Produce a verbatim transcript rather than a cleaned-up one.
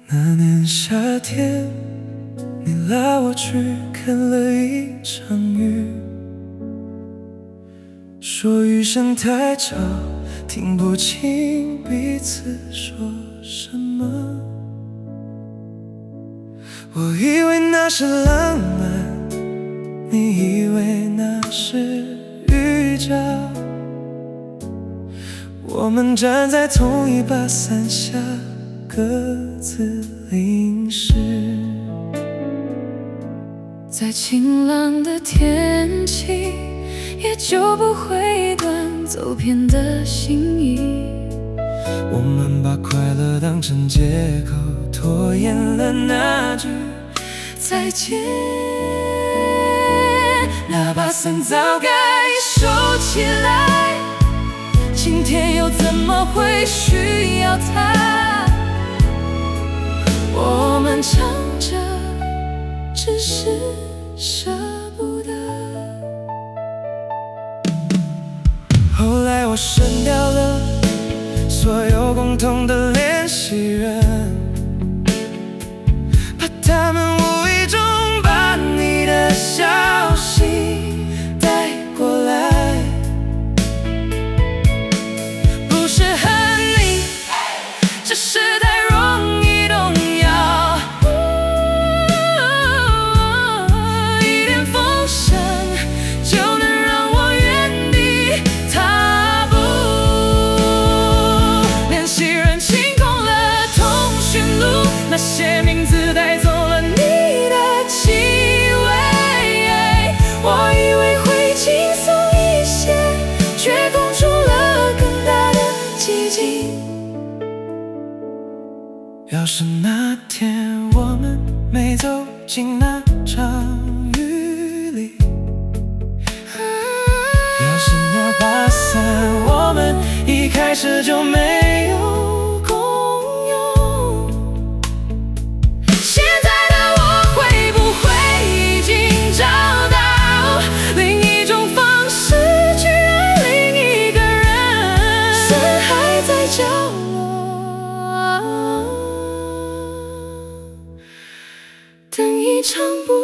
那年夏天，你拉我去看了一场雨，说雨声太吵，听不清彼此说什么。我以为那是浪漫，你以为那是预兆。我们站在同一把伞下，各自淋湿。 再晴朗的天气，也救不回断走偏的心意。 我们把快乐当成借口，拖延了那句再见。那把伞早该收起来，今天又怎么会需要它？我们唱着，只是舍不得。后来我删掉了所有共同的联系人，怕他们无意中把你的消息带过来。不是恨你，只是太容易动摇。一点风声就能让我原地踏步。联系人清空了通讯录，那些名字带走了你的气味。我以为会轻松一些，却拱出了更大的寂静。要是那天我们没走进那场雨里，要是那把伞我们一开始就没有共用，现在的我会不会已经找到另一种方式去爱另一个人？伞还在角落，等一场不